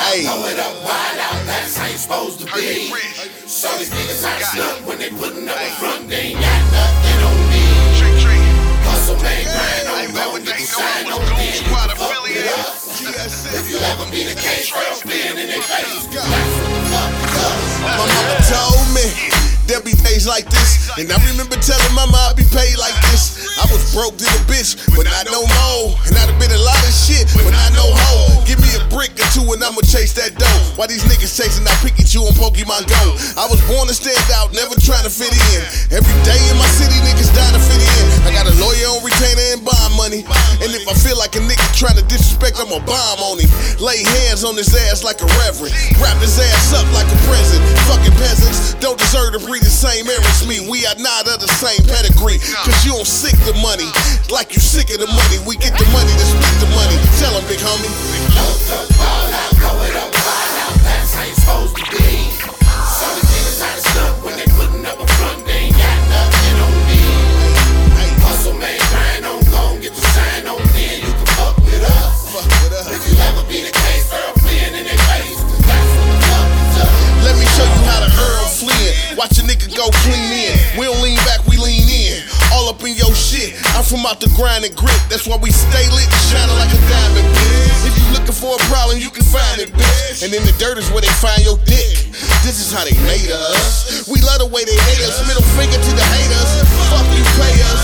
out, blow it up, wild out, that's how you supposed to be. So these niggas out snuck when they putting up a front, they ain't got nothing on me. Hustle, man, grind on, gon' get the sign on, then you can fuck with us. If you ever be the case, real spin in their face, that's what the fuck is up. My mama told me there'll be days like this, and I remember telling mama I'd be paid like this. I was broke to the bitch, but not no more. And I'd have been a lot of shit, but not no hoe. Give me a brick or two and I'ma chase that dough. Why these niggas chasing that Pikachu and Pokemon Go? I was born to stand out, never trying to fit in. Every day in my city, niggas dying to fit in. I got a lawyer on retainer and bond money. And if I feel like a nigga trying to disrespect, I'ma bomb on him. Lay hands on his ass like a reverend. Wrap his ass up like a present. Fucking peasants don't deserve to breathe the same air as me. We are not of the same pedigree. Cause you don't sick the money like you sick of the money. We get the money to split the money. Tell him, big homie. Load up, ball out, blow it up, wild out, that's how you supposed to be. So these niggas out snuck when they putting up a front, they ain't got nothing on me. Hustle, man, grind on, gon' get the sign on, then you can fuck with us. If you ever be the case, Earl fleeing in their face, cause that's what the fuck is up. Let me show you how to Earl fleeing. Watch a nigga go clean in. We don't lean back, we lean in. All up in your shit. I'm from out the grind and grit. That's why we stay lit and shining like a diamond, bitch. If you looking for a problem, you can find it, bitch. And in the dirt is where they find your dick. This is how they made us. We love the way they hate us. Middle finger to the haters. Fuck you, pay us.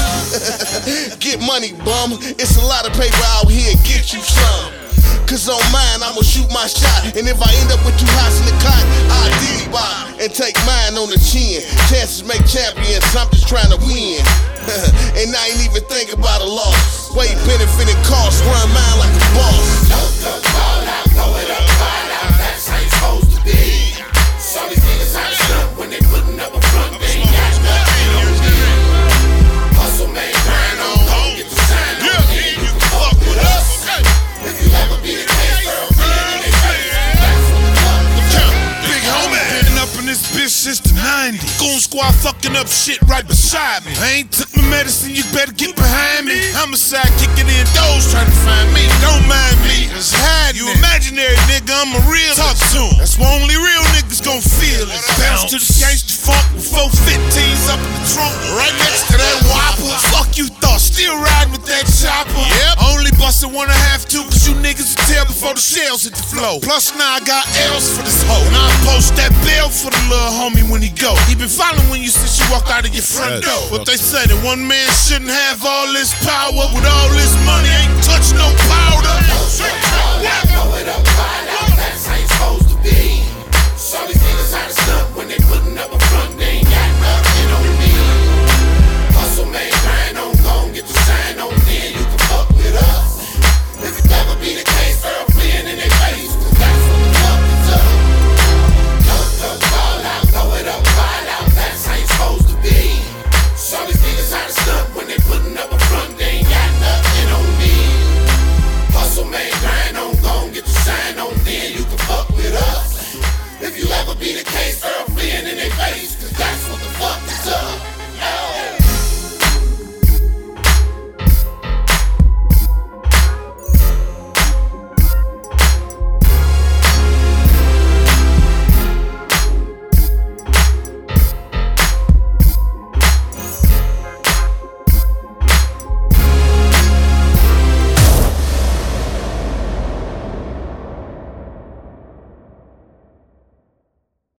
Get money, bum. It's a lot of paper out here. Get you some. Cause on mine, I'ma shoot my shot. And if I end up with two hots in the cot, I'll dig by and take mine on the chin. Chances make champions, I'm just trying to win. And I ain't even think about a loss. Way benefiting costs, run mine like a boss. Load up, ball out, blow it up, wild out, that's how you supposed to be. So these niggas out snuck when they putting up a front, they ain't got nothing on me. Hustle, man, grind on, gon' get the sign on, then you can fuck with us. If you ever be the case, Earl fleeing in their face, that's what the fuck is up. Big homie, been up in this bitch since the 90s. Goon squad fucking up shit right beside me. I ain't took my medicine, you better get behind me. Homicide kicking in doors trying to find me. Don't mind me, it's hiding. You imaginary nigga, I'm a real. Talk to him. That's why only real niggas gon' feel it. Bounce to the gangsta funk with 415s up in the trunk, right next to that whopper. Fuck you thought, still riding with that chopper. Yep. Only bustin' one and a half, two, cause you niggas will tell before the shells hit the floor. Plus now I got L's for this hoe. And I post that bill for the little homie when he go. He been following when you since you walked out of your front door. But they say that one man shouldn't have all this power with all this money, ain't touch no powder. Blow it up,